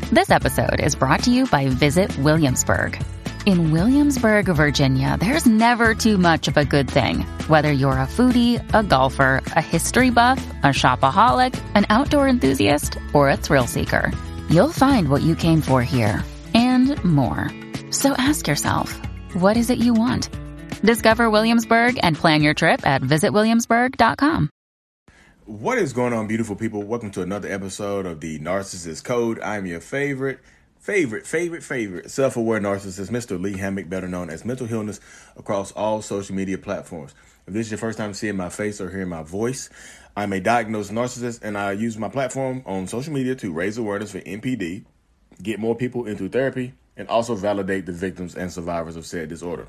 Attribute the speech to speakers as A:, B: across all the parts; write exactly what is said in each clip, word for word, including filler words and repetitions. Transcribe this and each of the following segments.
A: This episode is brought to you by Visit Williamsburg. In Williamsburg, Virginia, there's never too much of a good thing. Whether you're a foodie, a golfer, a history buff, a shopaholic, an outdoor enthusiast, or a thrill seeker, you'll find what you came for here and more. So ask yourself, what is it you want? Discover Williamsburg and plan your trip at visit williamsburg dot com.
B: What is going on, beautiful people? Welcome to another episode of the Narcissist Code. I'm your favorite, favorite, favorite, favorite self-aware narcissist, Mister Lee Hammock, better known as Mental Healness, across all social media platforms. If this is your first time seeing my face or hearing my voice, I'm a diagnosed narcissist, and I use my platform on social media to raise awareness for N P D, get more people into therapy, and also validate the victims and survivors of said disorder.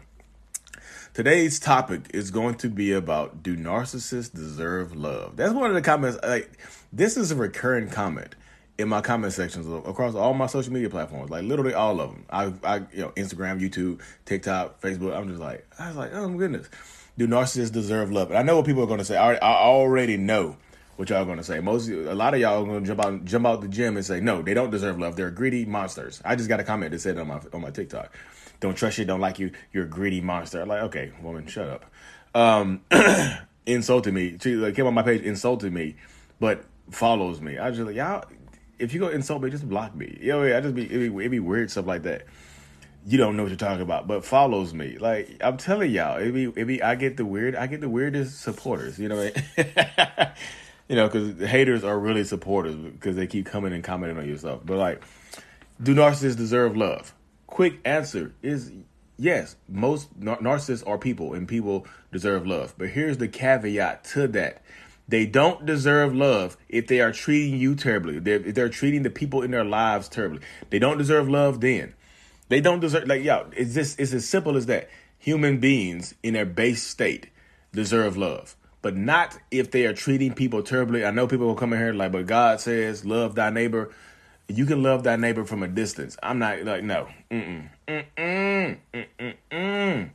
B: Today's topic is going to be about, do narcissists deserve love? That's one of the comments. Like, this is a recurring comment in my comment sections across all my social media platforms, like literally all of them. I, I, you know, Instagram, YouTube, TikTok, Facebook. I'm just like, I was like, oh my goodness, do narcissists deserve love? And I know what people are going to say. I already, I already know what y'all are going to say. Most, a lot of y'all are going to jump out, jump out the gym and say, no, they don't deserve love. They're greedy monsters. I just got a comment that said on my on my TikTok. Don't trust you, don't like you, you're a greedy monster. I'm like, okay, woman, shut up. Um, insulted me. She like, came on my page, insulted me, but follows me. I was just like, y'all, if you go insult me, just block me. You know, I just be it, be, it be weird stuff like that. You don't know what you're talking about, but follows me. Like, I'm telling y'all, it be, it be, I get the weird, I get the weirdest supporters, you know what I mean? You know, because haters are really supporters because they keep coming and commenting on your stuff. But like, do narcissists deserve love? Quick answer is yes. Most nar- narcissists are people, and people deserve love. But here's the caveat to that. They don't deserve love if they are treating you terribly. They're, if they're treating the people in their lives terribly. They don't deserve love then. They don't deserve, like, yo, it's just, it's as simple as that. Human beings in their base state deserve love, but not if they are treating people terribly. I know people will come in here like, but God says, love thy neighbor. You can love thy neighbor from a distance. I'm not like, no. Mm-mm. Mm-mm. Mm-mm.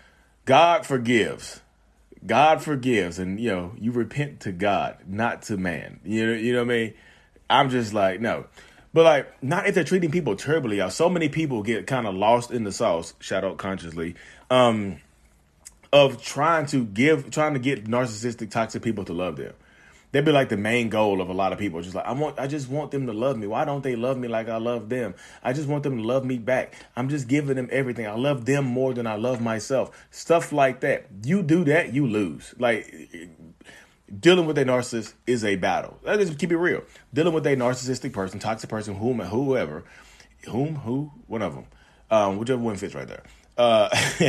B: God forgives. God forgives. And, you know, you repent to God, not to man. You know, you know what I mean? I'm just like, no. But, like, not if they're treating people terribly, y'all. So many people get kind of lost in the sauce, shout out consciously, um, of trying to give, trying to get narcissistic, toxic people to love them. That'd be like the main goal of a lot of people. Just like, I want, I just want them to love me. Why don't they love me like I love them? I just want them to love me back. I'm just giving them everything. I love them more than I love myself. Stuff like that. You do that, you lose. Like, dealing with a narcissist is a battle. Let's just keep it real. Dealing with a narcissistic person, toxic person, whom, whoever, whom, who, one of them, um, whichever one fits right there. Uh,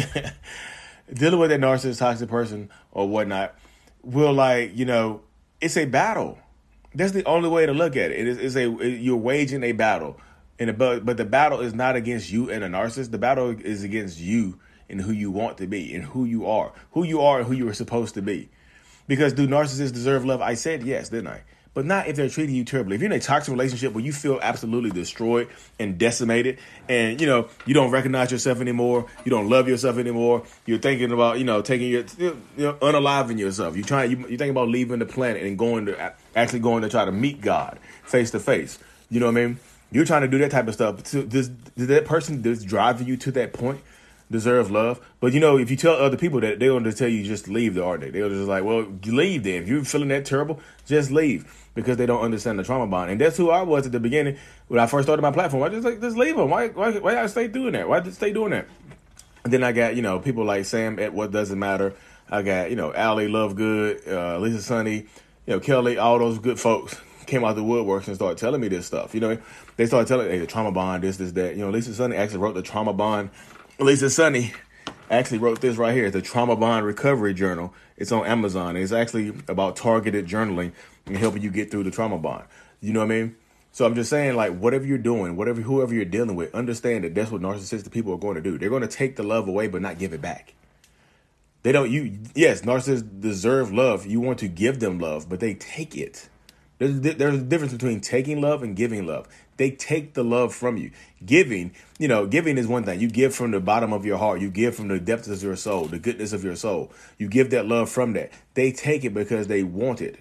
B: dealing with a narcissist, toxic person or whatnot will, like, you know, it's a battle. That's the only way to look at it. It is it's a you're waging a battle, and a, but but the battle is not against you and a narcissist. The battle is against you and who you want to be and who you are, who you are and who you are supposed to be. Because do narcissists deserve love? I said yes, didn't I? But not if they're treating you terribly. If you're in a toxic relationship where you feel absolutely destroyed and decimated, and you know you don't recognize yourself anymore, you don't love yourself anymore, you're thinking about you know taking your you know, unaliving yourself. You trying you you think about leaving the planet and going to actually going to try to meet God face to face. You know what I mean? You're trying to do that type of stuff. Does, does that person that's driving you to that point deserve love? But you know, if you tell other people that, they're going to tell you just leave, there, aren't they? They're just like, well, leave then. If you're feeling that terrible, just leave, because they don't understand the trauma bond. And that's who I was at the beginning when I first started my platform. I just like, just leave them. Why, why, why I stay doing that? Why did I stay doing that? And then I got, you know, people like Sam at What Doesn't Matter. I got, you know, Allie Lovegood, uh, Lisa Sunny, you know, Kelly, all those good folks came out the woodworks and started telling me this stuff. You know, they started telling me, hey, the trauma bond, this, this, that. You know, Lisa Sunny actually wrote the trauma bond. Lisa Sunny actually wrote this right here. It's the Trauma Bond Recovery Journal. It's on Amazon. It's actually about targeted journaling and helping you get through the trauma bond. You know what I mean? So I'm just saying, like, whatever you're doing, whatever, whoever you're dealing with, understand that that's what narcissistic people are going to do. They're going to take the love away, but not give it back. They don't, you, yes, narcissists deserve love. You want to give them love, but they take it. There's, there's a difference between taking love and giving love. They take the love from you. Giving, you know, giving is one thing. You give from the bottom of your heart. You give from the depths of your soul, the goodness of your soul. You give that love from that. They take it because they want it.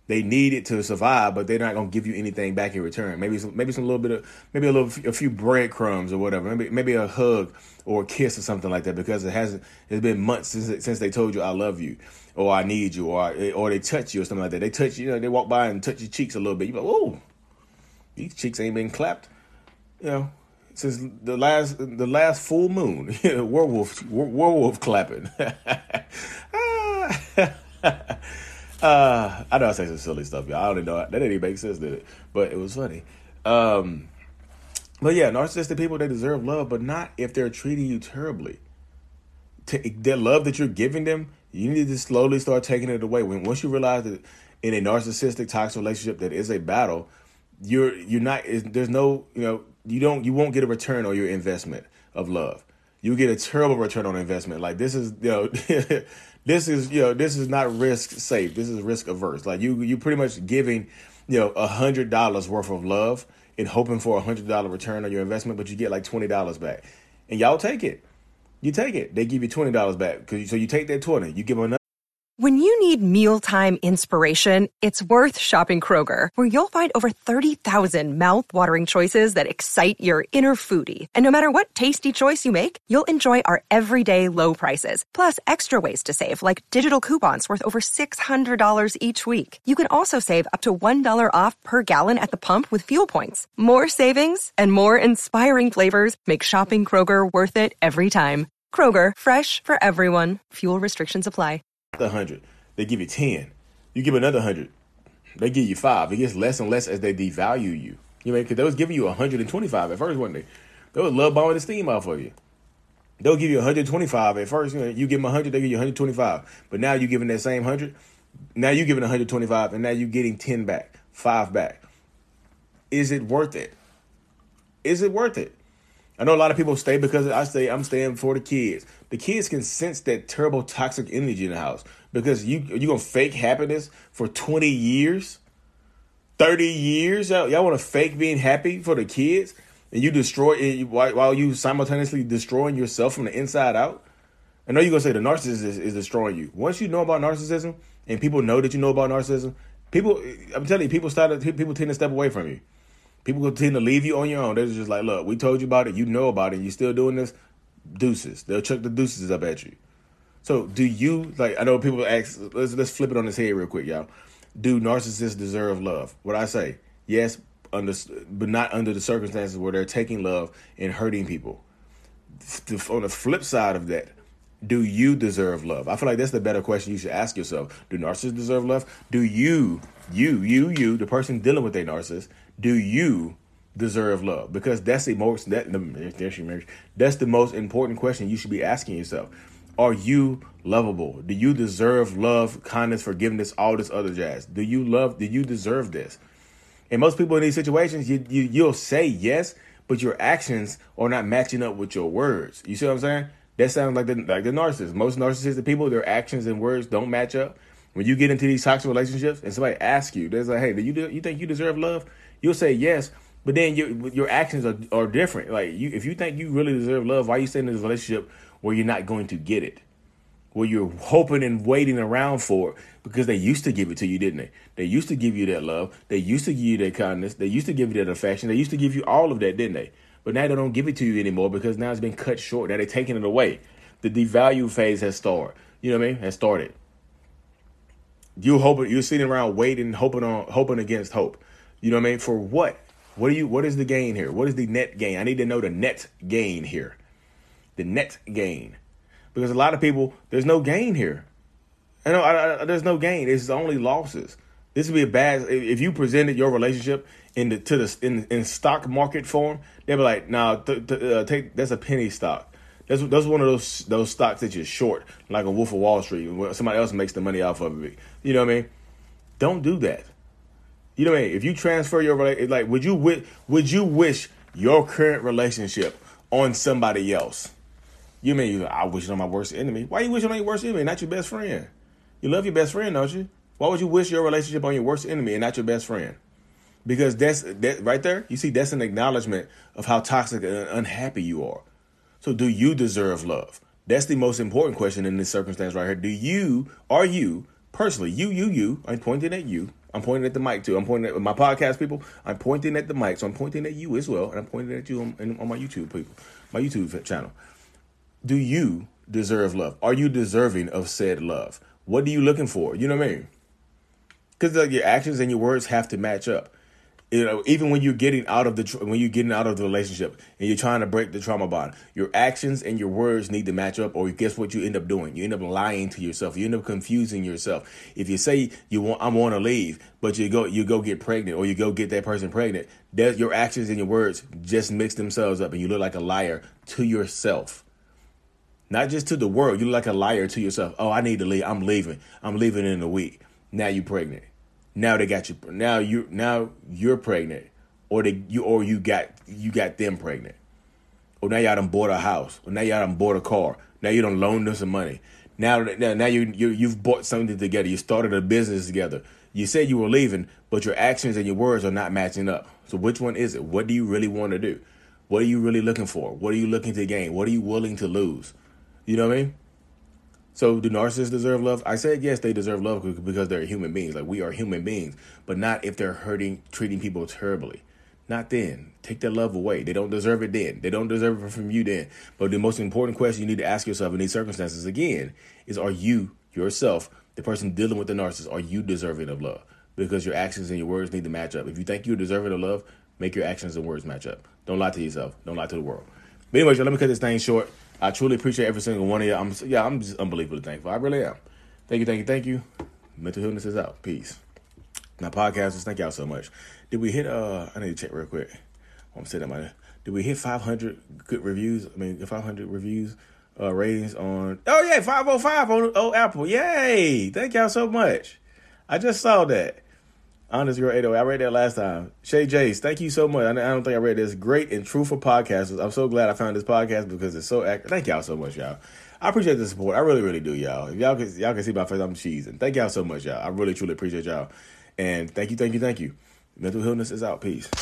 B: They need it to survive, but they're not gonna give you anything back in return. Maybe some, maybe some little bit of, maybe a little, a few breadcrumbs or whatever. Maybe, maybe a hug or a kiss or something like that, because it hasn't. It's been months since since they told you I love you, or I need you, or or they touch you or something like that. They touch you, you know, they walk by and touch your cheeks a little bit. You go, oh, these cheeks ain't been clapped, you know, since the last the last full moon. werewolf werewolf clapping. Uh, I know I say some silly stuff, y'all. I don't even know. That didn't even make sense, did it? But it was funny. Um, but yeah, narcissistic people, they deserve love, but not if they're treating you terribly. T- the love that you're giving them, you need to slowly start taking it away. When once you realize that in a narcissistic, toxic relationship that is a battle, you're you're not. There's no, you know, you don't you won't get a return on your investment of love. You get a terrible return on investment. Like this is, you know. This is, you know, this is not risk safe. This is risk averse. Like you, you pretty much giving, you know, a hundred dollars worth of love and hoping for a hundred dollar return on your investment, but you get like twenty dollars back, and y'all take it. You take it. They give you twenty dollars back. Cause so you take that twenty, you give them another.
C: When you need mealtime inspiration, it's worth shopping Kroger, where you'll find over thirty thousand mouth-watering choices that excite your inner foodie. And no matter what tasty choice you make, you'll enjoy our everyday low prices, plus extra ways to save, like digital coupons worth over six hundred dollars each week. You can also save up to one dollar off per gallon at the pump with fuel points. More savings and more inspiring flavors make shopping Kroger worth it every time. Kroger, fresh for everyone. Fuel restrictions apply.
B: A hundred, they give you ten. You give another hundred, they give you five. It gets less and less as they devalue you. You know, because they was giving you one hundred twenty-five at first, weren't they? They was love bombing the steam off of you. They'll give you one hundred twenty-five at first. You know, you give them one hundred, they give you one hundred twenty-five. But now you're giving that same one hundred. Now you're giving one hundred twenty-five, and now you're getting ten back, five back. Is it worth it? Is it worth it? I know a lot of people stay because I say I'm staying for the kids. The kids can sense that terrible toxic energy in the house because you you gonna fake happiness for twenty years, thirty years. Y'all, y'all want to fake being happy for the kids, and you destroy while you simultaneously destroying yourself from the inside out. I know you're gonna say the narcissist is, is destroying you. Once you know about narcissism and people know that you know about narcissism, people, I'm telling you, people started people tend to step away from you. People tend to leave you on your own. They're just like, look, we told you about it. You know about it. You still doing this? Deuces. They'll chuck the deuces up at you. So do you, like, I know people ask, let's, let's flip it on his head real quick, y'all. Do narcissists deserve love? What I say, yes, under, but not under the circumstances where they're taking love and hurting people. On the flip side of that, do you deserve love? I feel like that's the better question you should ask yourself. Do narcissists deserve love? Do you, you, you, you, the person dealing with a narcissist, do you deserve love? Because that's the most that that's the most important question you should be asking yourself. Are you lovable? Do you deserve love, kindness, forgiveness, all this other jazz? Do you love? Do you deserve this? And most people in these situations, you, you you'll say yes, but your actions are not matching up with your words. You see what I'm saying? That sounds like the like the narcissist. Most narcissistic people, their actions and words don't match up. When you get into these toxic relationships, and somebody asks you, they're like, "Hey, do you do, you think you deserve love?" You'll say yes, but then your your actions are, are different. Like you, if you think you really deserve love, why are you staying in this relationship where you're not going to get it? Where you're hoping and waiting around for it because they used to give it to you, didn't they? They used to give you that love. They used to give you that kindness. They used to give you that affection. They used to give you all of that, didn't they? But now they don't give it to you anymore because now it's been cut short. Now they're taking it away. The devalue phase has started. You know what I mean? Has started. You hoping you're sitting around waiting, hoping on hoping against hope. You know what I mean? For what? What are you? What is the gain here? What is the net gain? I need to know the net gain here. The net gain, because a lot of people, there's no gain here. I know I, I, there's no gain. It's only losses. This would be a bad if you presented your relationship in the to the in, in stock market form. They'd be like, "Nah, th- th- uh, take that's a penny stock. That's that's one of those those stocks that you're short, like a Wolf of Wall Street, where somebody else makes the money off of it. You know what I mean? Don't do that. You know what I mean? If you transfer your relationship, like, would you would you wish your current relationship on somebody else? You mean I wish it on my worst enemy? Why you wish it on your worst enemy, not your best friend? You love your best friend, don't you? Why would you wish your relationship on your worst enemy and not your best friend? Because that's that right there. You see, that's an acknowledgement of how toxic and unhappy you are. So, do you deserve love? That's the most important question in this circumstance right here. Do you, are you personally, you, you, you? I'm pointing at you. I'm pointing at the mic too. I'm pointing at my podcast people. I'm pointing at the mic, so I'm pointing at you as well, and I'm pointing at you on, on my YouTube people, my YouTube channel. Do you deserve love? Are you deserving of said love? What are you looking for? You know what I mean? Because like, your actions and your words have to match up. You know, even when you're getting out of the when you're getting out of the relationship and you're trying to break the trauma bond, your actions and your words need to match up. Or guess what you end up doing? You end up lying to yourself. You end up confusing yourself. If you say you want, I want to leave, but you go you go get pregnant or you go get that person pregnant, that your actions and your words just mix themselves up, and you look like a liar to yourself. Not just to the world. You look like a liar to yourself. Oh, I need to leave. I'm leaving. I'm leaving in a week. Now you're pregnant. Now they got you. Now you. Now you're pregnant, or they you or you got you got them pregnant, or now y'all done bought a house, or now y'all done bought a car. Now you done loaned them some money. Now now, now you you you've bought something together. You started a business together. You said you were leaving, but your actions and your words are not matching up. So which one is it? What do you really want to do? What are you really looking for? What are you looking to gain? What are you willing to lose? You know what I mean? So do narcissists deserve love? I said yes, they deserve love because they're human beings. Like, we are human beings, but not if they're hurting, treating people terribly. Not then. Take their love away. They don't deserve it then. They don't deserve it from you then. But the most important question you need to ask yourself in these circumstances, again, is are you, yourself, the person dealing with the narcissist, are you deserving of love? Because your actions and your words need to match up. If you think you're deserving of love, make your actions and words match up. Don't lie to yourself. Don't lie to the world. But anyways, let me cut this thing short. I truly appreciate every single one of you. I'm yeah, I'm just unbelievably thankful. I really am. Thank you, thank you, thank you. Mental Healness is out. Peace. Now, podcasters, thank y'all so much. Did we hit? Uh, I need to check real quick. I'm sitting my. Did we hit five hundred good reviews? I mean, five hundred reviews, uh, ratings on. Oh yeah, five oh five on oh Apple. Yay! Thank y'all so much. I just saw that. Honest Girl eight oh eight. I read that last time. Shay Jace, thank you so much. I don't think I read this. Great and truthful podcasters. I'm so glad I found this podcast because it's so accurate. Thank y'all so much, y'all. I appreciate the support. I really, really do, y'all. If y'all can, y'all can see my face, I'm cheesing. Thank y'all so much, y'all. I really, truly appreciate y'all. And thank you, thank you, thank you. Mental Healness is out. Peace.